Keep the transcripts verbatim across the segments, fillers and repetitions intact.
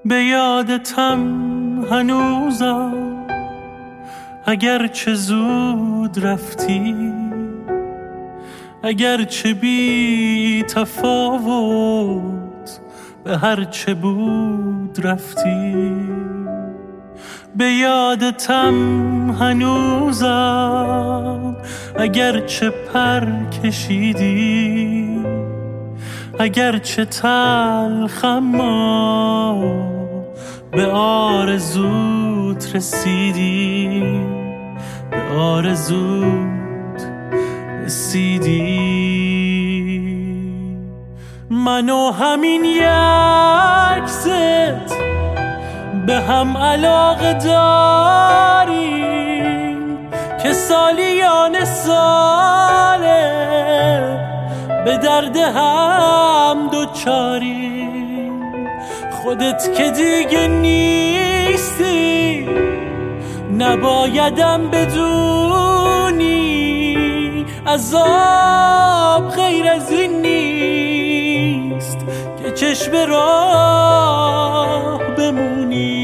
به یادتم هنوزم اگرچه زود رفتی، اگرچه بی تفاوت به هرچه بود رفتی. به یادتم هنوزم اگرچه پر کشیدی، اگرچه تلخم اما به آرزوت رسیدی، به آرزوت رسیدی. من و همین یکست به هم علاقه داریم که سالیان ساله به درد هم دوچاریم. خودت که دیگه نیستی نبایدم بدونی، عذاب غیر از این نیست که چشم راه بمونی.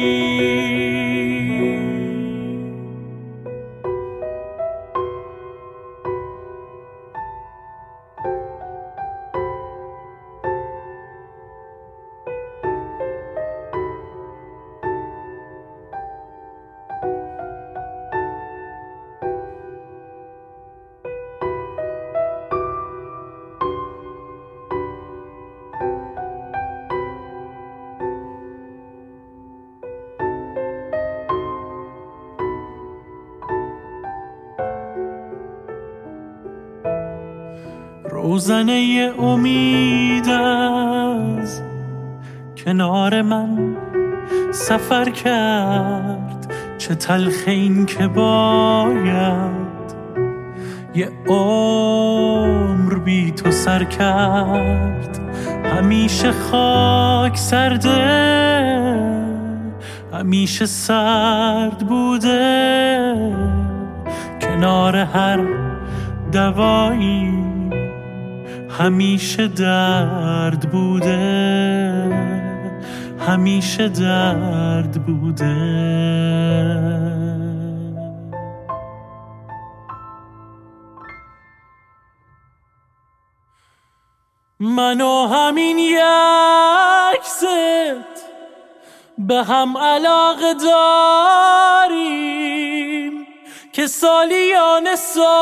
روزنه امید از کنار من سفر کرد، چه تلخ این که باید یه عمر بی تو سر کرد. همیشه خاک سرده، همیشه سرد بوده، کنار هر دوایی همیشه درد بوده، همیشه درد بوده. من و همین یکست به هم علاقه داریم که سالیان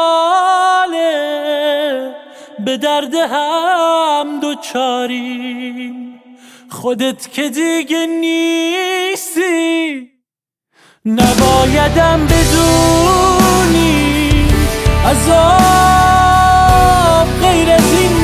ساله به درد هم دوچاریم. خودت که دیگه نیستی نبایدم بدونی، عذاب غیر از این